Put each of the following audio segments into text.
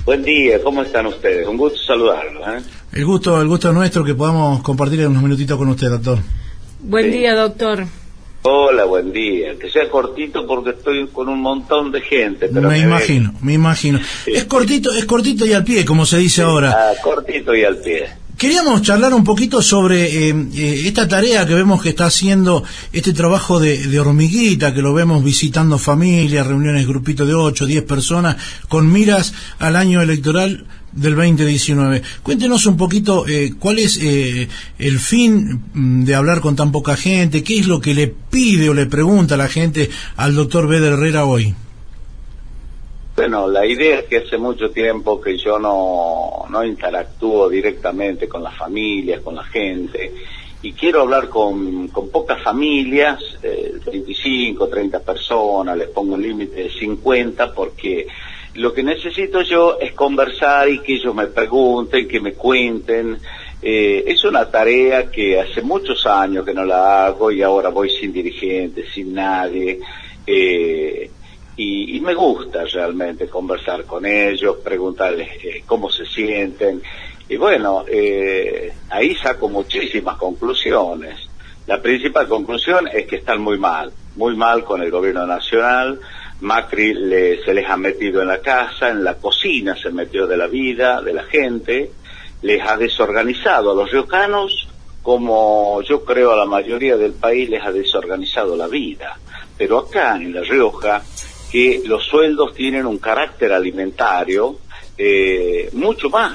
Buen día, ¿cómo están ustedes? Un gusto saludarlos, ¿eh? El gusto es nuestro que podamos compartir unos minutitos con usted, doctor. Buen día, doctor. Hola, buen día. Que sea cortito porque estoy con un montón de gente. Pero me imagino. Sí. Es cortito y al pie, como se dice ahora. Cortito y al pie. Queríamos charlar un poquito sobre esta tarea que vemos que está haciendo, este trabajo de hormiguita, que lo vemos visitando familias, reuniones, grupitos de 8, 10 personas, con miras al año electoral del 2019. Cuéntenos un poquito cuál es el fin de hablar con tan poca gente, qué es lo que le pide o le pregunta a la gente al doctor Beder Herrera hoy. Bueno, la idea es que hace mucho tiempo que yo no interactúo directamente con las familias, con la gente, y quiero hablar con pocas familias, 25, 30 personas, les pongo un límite de 50, porque lo que necesito yo es conversar y que ellos me pregunten, que me cuenten. Es una tarea que hace muchos años que no la hago y ahora voy sin dirigente, sin nadie. Y me gusta realmente conversar con ellos, preguntarles cómo se sienten. Y bueno, ahí saco muchísimas conclusiones. La principal conclusión es que están muy mal con el gobierno nacional. Macri se les ha metido en la casa, en la cocina se metió de la vida, de la gente, les ha desorganizado a los riojanos, como yo creo a la mayoría del país les ha desorganizado la vida. Pero acá en La Rioja, que los sueldos tienen un carácter alimentario mucho más,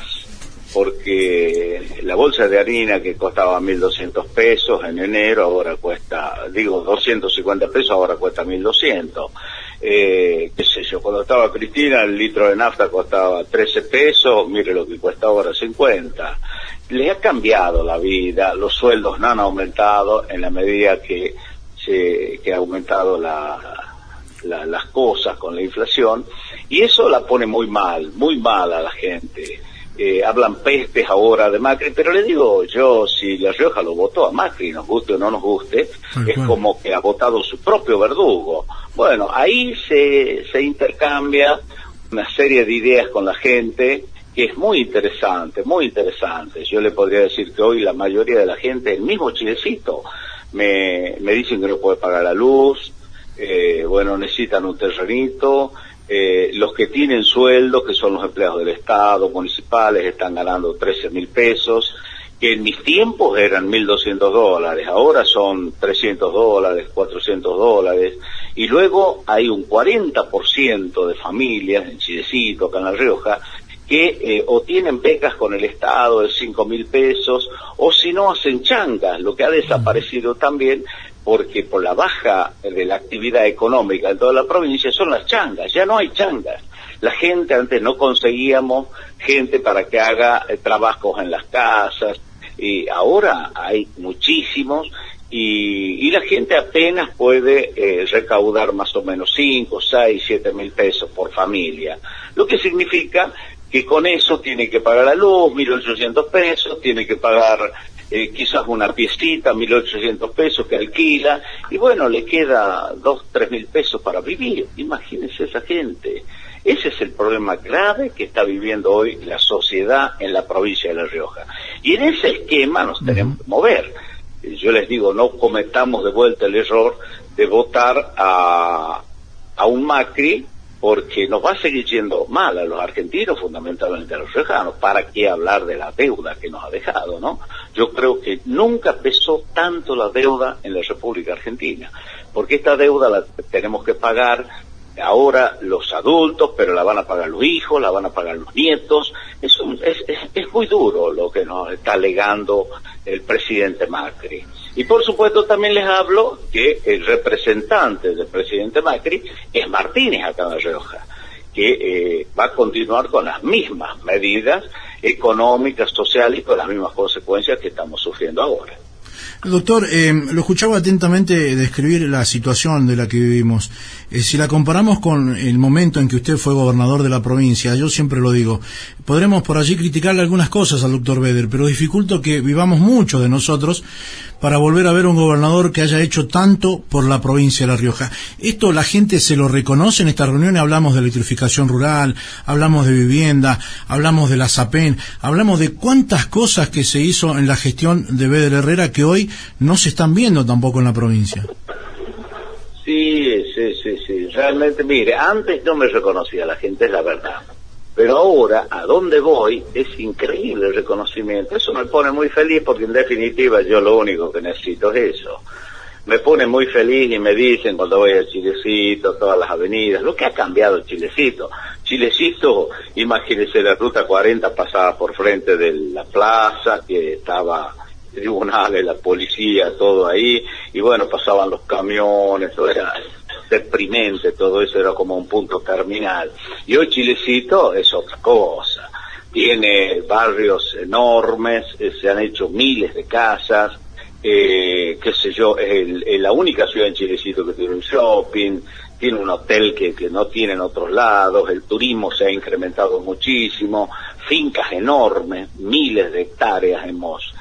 porque la bolsa de harina que costaba 1.200 pesos en enero, ahora cuesta, 250 pesos, ahora cuesta 1.200. Qué sé yo, cuando estaba Cristina el litro de nafta costaba 13 pesos, mire lo que cuesta ahora 50. Les ha cambiado la vida, los sueldos no han aumentado en la medida que ha aumentado las cosas con la inflación, y eso la pone muy mal a la gente. Hablan pestes ahora de Macri, pero le digo yo, si La Rioja lo votó a Macri, nos guste o no nos guste, es como que ha votado su propio verdugo. Bueno, ahí se intercambia una serie de ideas con la gente que es muy interesante. Yo le podría decir que hoy la mayoría de la gente, el mismo Chilecito, me dicen que no puede pagar la luz, bueno, necesitan un terrenito. Los que tienen sueldo, que son los empleados del Estado, municipales, están ganando 13.000 pesos, que en mis tiempos eran $1.200, ahora son $300, $400, y luego hay un 40% de familias en Chilecito, acá en La Rioja, que o tienen becas con el Estado de 5.000 pesos, o si no hacen changas, lo que ha desaparecido también, porque por la baja de la actividad económica en toda la provincia son las changas, ya no hay changas. La gente, antes no conseguíamos gente para que haga trabajos en las casas, y ahora hay muchísimos, y la gente apenas puede recaudar más o menos 5, 6, 7.000 pesos por familia, lo que significa que con eso tiene que pagar la luz, 1.800 pesos, tiene que pagar quizás una piecita, 1.800 pesos que alquila, y bueno, le queda 2, 3.000 pesos para vivir. Imagínense esa gente. Ese es el problema grave que está viviendo hoy la sociedad en la provincia de La Rioja. Y en ese esquema nos tenemos que mover. Yo les digo, no cometamos de vuelta el error de votar a un Macri, porque nos va a seguir yendo mal a los argentinos, fundamentalmente a los riojanos. ¿Para qué hablar de la deuda que nos ha dejado, no? Yo creo que nunca pesó tanto la deuda en la República Argentina, porque esta deuda la tenemos que pagar ahora los adultos, pero la van a pagar los hijos, la van a pagar los nietos. Es muy duro lo que nos está alegando el presidente Macri. Y por supuesto también les hablo que el representante del presidente Macri es Martínez acá en La Rioja, que va a continuar con las mismas medidas económicas, sociales y con las mismas consecuencias que estamos sufriendo ahora. Doctor, lo escuchaba atentamente describir la situación de la que vivimos. Si la comparamos con el momento en que usted fue gobernador de la provincia, yo siempre lo digo, podremos por allí criticarle algunas cosas al doctor Beder, pero dificulto que vivamos mucho de nosotros para volver a ver un gobernador que haya hecho tanto por la provincia de La Rioja. Esto la gente se lo reconoce en estas reuniones. Hablamos de electrificación rural, hablamos de vivienda, hablamos de la SAPEN, hablamos de cuántas cosas que se hizo en la gestión de Beder Herrera que hoy no se están viendo tampoco en la provincia. Sí. Realmente, mire, antes no me reconocía la gente, es la verdad. Pero ahora, a donde voy, es increíble el reconocimiento. Eso me pone muy feliz porque en definitiva yo lo único que necesito es eso. Me pone muy feliz y me dicen cuando voy a Chilecito, todas las avenidas, lo que ha cambiado Chilecito. Chilecito, imagínese, la ruta 40 pasaba por frente de la plaza, que estaba tribunales, la policía, todo ahí, y bueno, pasaban los camiones, todo era deprimente, todo eso era como un punto terminal. Y hoy Chilecito es otra cosa, tiene barrios enormes, se han hecho miles de casas, qué sé yo, es la única ciudad en Chilecito que tiene un shopping, tiene un hotel que no tiene en otros lados, el turismo se ha incrementado muchísimo, fincas enormes, miles de hectáreas hemos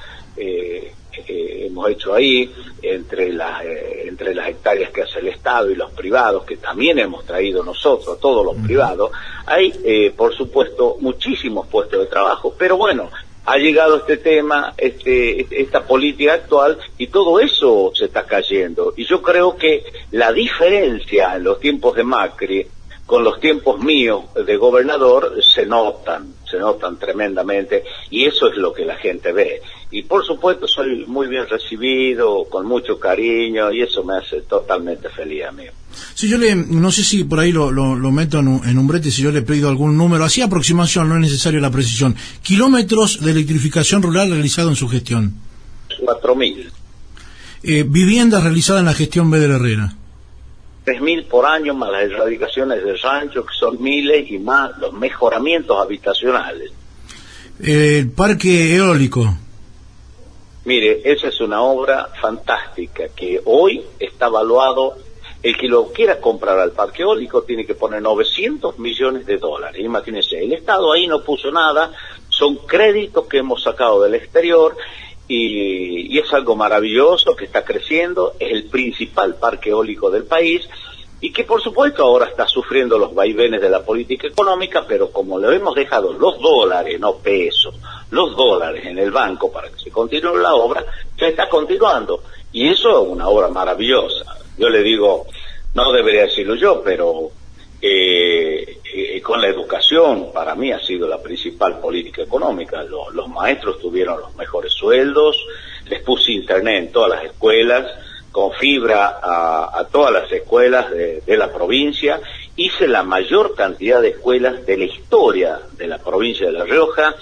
hecho ahí, entre las hectáreas que hace el Estado y los privados, que también hemos traído nosotros, todos los privados, hay, por supuesto, muchísimos puestos de trabajo, pero bueno, ha llegado este tema, esta política actual, y todo eso se está cayendo. Y yo creo que la diferencia en los tiempos de Macri con los tiempos míos de gobernador se notan tremendamente, y eso es lo que la gente ve. Y por supuesto soy muy bien recibido, con mucho cariño, y eso me hace totalmente feliz a mí. Si yo no sé si por ahí lo meto en un brete, si yo le pido algún número, así aproximación, no es necesario la precisión. Kilómetros de electrificación rural realizado en su gestión. 4.000. Viviendas realizadas en la gestión Beder Herrera. 3.000 por año, más las erradicaciones de rancho, que son miles, y más los mejoramientos habitacionales. El parque eólico. Mire, esa es una obra fantástica que hoy está evaluado. El que lo quiera comprar al parque eólico tiene que poner $900 millones. Imagínense, el Estado ahí no puso nada, son créditos que hemos sacado del exterior, y es algo maravilloso que está creciendo, es el principal parque eólico del país, y que por supuesto ahora está sufriendo los vaivenes de la política económica, pero como le hemos dejado los dólares, no pesos, los dólares en el banco para que se continúe la obra, ya está continuando, y eso es una obra maravillosa. Yo le digo, no debería decirlo yo, pero con la educación, para mí ha sido la principal política económica. Los maestros tuvieron los mejores sueldos, les puse internet en todas las escuelas, con fibra a todas las escuelas de la provincia, hice la mayor cantidad de escuelas de la historia de la provincia de La Rioja,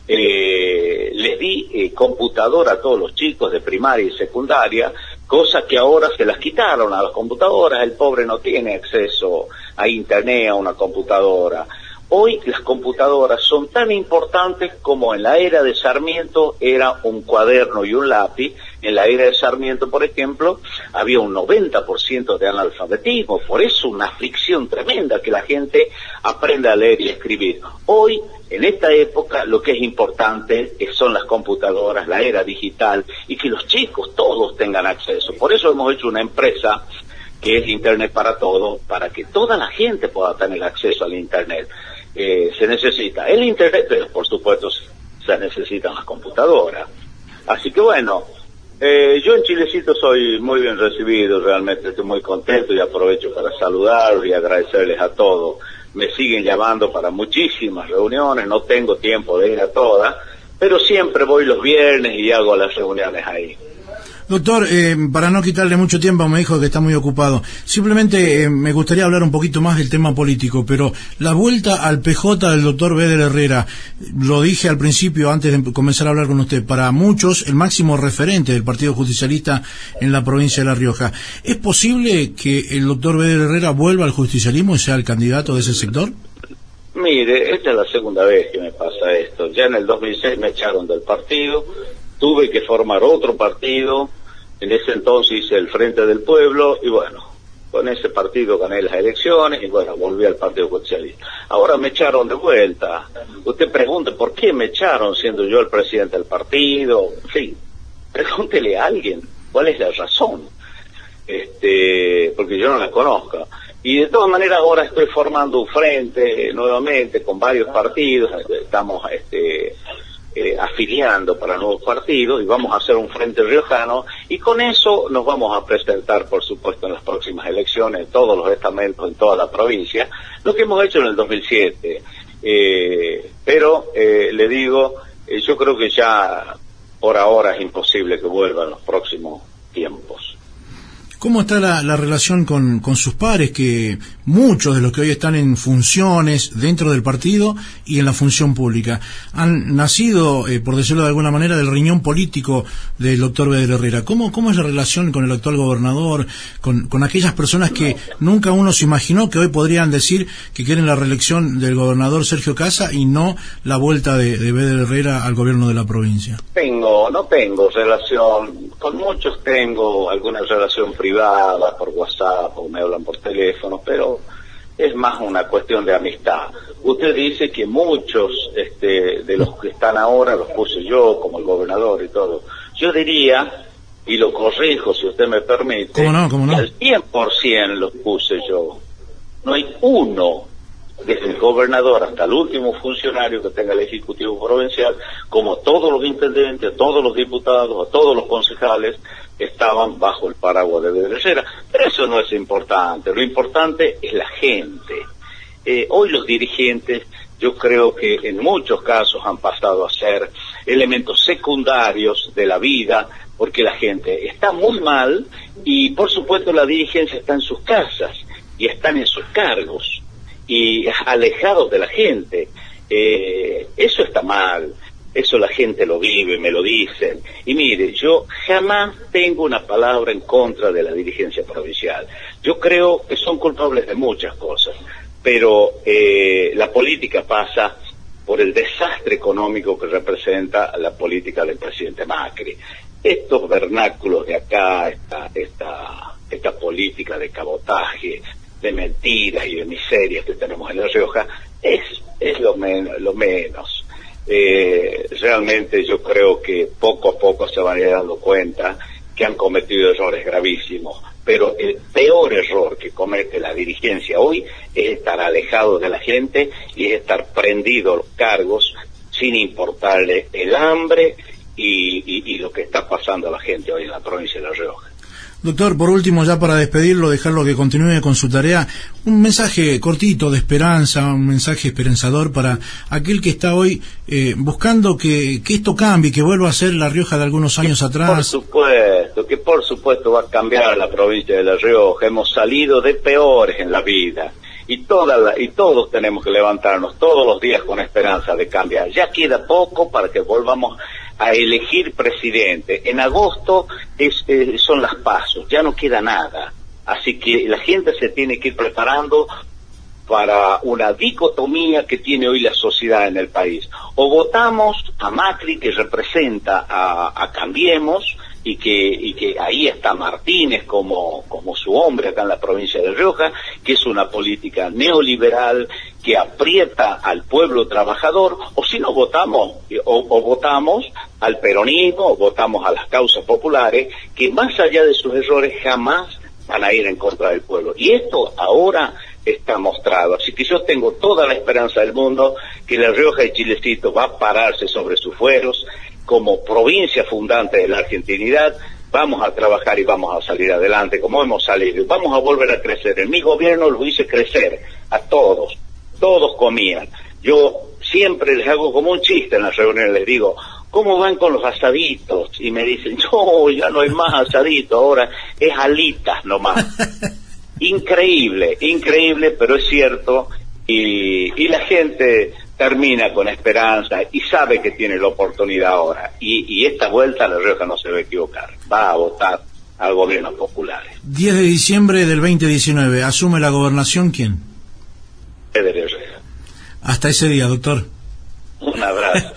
les di computadora a todos los chicos de primaria y secundaria, cosa que ahora se las quitaron a las computadoras. El pobre no tiene acceso a internet, a una computadora. Hoy las computadoras son tan importantes como en la era de Sarmiento era un cuaderno y un lápiz. En la era de Sarmiento, por ejemplo, había un 90% de analfabetismo, por eso una aflicción tremenda que la gente aprenda a leer y escribir. Hoy, en esta época, lo que es importante son las computadoras, la era digital, y que los chicos todos tengan acceso. Por eso hemos hecho una empresa que es Internet para Todos, para que toda la gente pueda tener acceso al Internet. Se necesita el Internet, pero por supuesto se necesitan las computadoras. Así que bueno, yo en Chilecito soy muy bien recibido, realmente estoy muy contento, y aprovecho para saludarlos y agradecerles a todos. Me siguen llamando para muchísimas reuniones, no tengo tiempo de ir a todas, pero siempre voy los viernes y hago las reuniones ahí. Doctor, para no quitarle mucho tiempo, me dijo que está muy ocupado. Simplemente me gustaría hablar un poquito más del tema político, pero la vuelta al PJ del doctor Beder Herrera, lo dije al principio antes de comenzar a hablar con usted, para muchos el máximo referente del Partido Justicialista en la provincia de La Rioja. ¿Es posible que el doctor Beder Herrera vuelva al justicialismo y sea el candidato de ese sector? Mire, esta es la segunda vez que me pasa esto. Ya en el 2006 me echaron del partido, tuve que formar otro partido, En ese entonces hice el Frente del Pueblo y bueno, con ese partido gané las elecciones y bueno, volví al Partido Socialista. Ahora me echaron de vuelta. Usted pregunte por qué me echaron siendo yo el presidente del partido. En fin, pregúntele a alguien cuál es la razón. Porque yo no la conozco. Y de todas maneras ahora estoy formando un frente nuevamente con varios partidos, estamos afiliando para nuevos partidos y vamos a hacer un frente riojano y con eso nos vamos a presentar, por supuesto, en las próximas elecciones en todos los estamentos, en toda la provincia, lo que hemos hecho en el 2007. Pero le digo, yo creo que ya por ahora es imposible que vuelva en los próximos tiempos. ¿Cómo está la relación con sus pares, que muchos de los que hoy están en funciones dentro del partido y en la función pública han nacido, por decirlo de alguna manera, del riñón político del doctor Vedel Herrera? ¿Cómo es la relación con el actual gobernador, con aquellas personas que nunca uno se imaginó que hoy podrían decir que quieren la reelección del gobernador Sergio Kassa y no la vuelta de Vedel Herrera al gobierno de la provincia? No tengo relación, con muchos tengo alguna relación privada por WhatsApp o me hablan por teléfono, pero es más una cuestión de amistad. Usted dice que muchos de los que están ahora los puse yo como el gobernador y todo. Yo diría, y lo corrijo si usted me permite, ¿Cómo no? que al 100% los puse yo. No hay uno, desde el gobernador hasta el último funcionario que tenga el Ejecutivo Provincial, como todos los intendentes, todos los diputados, todos los concejales, estaban bajo el paraguas de Vedel Herrera. Pero eso no es importante, lo importante es la gente. Hoy los dirigentes, yo creo que en muchos casos han pasado a ser elementos secundarios de la vida, porque la gente está muy mal y por supuesto la dirigencia está en sus casas y están en sus cargos y alejados de la gente. Eso está mal, eso la gente lo vive, me lo dicen. Y mire, yo jamás tengo una palabra en contra de la dirigencia provincial. Yo creo que son culpables de muchas cosas, pero la política pasa por el desastre económico que representa la política del presidente Macri. Estos vernáculos de acá, esta política de cabotaje, de mentiras y de miserias que tenemos en La Rioja, es lo menos. Realmente yo creo que poco a poco se van a ir dando cuenta que han cometido errores gravísimos, pero el peor error que comete la dirigencia hoy es estar alejado de la gente y es estar prendido a los cargos sin importarle el hambre y lo que está pasando a la gente hoy en la provincia de La Rioja. Doctor, por último, ya para despedirlo, dejarlo que continúe con su tarea, un mensaje cortito de esperanza, un mensaje esperanzador para aquel que está hoy buscando que esto cambie, que vuelva a ser La Rioja de algunos años atrás. Por supuesto va a cambiar la provincia de La Rioja. Hemos salido de peores en la vida y todos tenemos que levantarnos todos los días con esperanza de cambiar. Ya queda poco para que volvamos a elegir presidente. En agosto son las pasos, ya no queda nada. Así que la gente se tiene que ir preparando para una dicotomía que tiene hoy la sociedad en el país. O votamos a Macri, que representa a Cambiemos, y que ahí está Martínez como su hombre acá en la provincia de La Rioja, que es una política neoliberal que aprieta al pueblo trabajador, o si no votamos al peronismo, o votamos a las causas populares, que más allá de sus errores jamás van a ir en contra del pueblo. Y esto ahora está mostrado. Así que yo tengo toda la esperanza del mundo que La Rioja y Chilecito va a pararse sobre sus fueros. Como provincia fundante de la argentinidad, vamos a trabajar y vamos a salir adelante como hemos salido. Vamos a volver a crecer. En mi gobierno lo hice crecer a todos. Todos comían. Yo siempre les hago como un chiste en las reuniones, les digo, ¿cómo van con los asaditos? Y me dicen, no, ya no hay más asaditos, ahora es alitas nomás. Increíble, pero es cierto, y la gente termina con esperanza y sabe que tiene la oportunidad ahora, y esta vuelta La Rioja no se va a equivocar, va a votar al gobierno popular. 10 de diciembre del 2019, ¿asume la gobernación quién? Vedel Herrera. Hasta ese día, doctor. Un abrazo.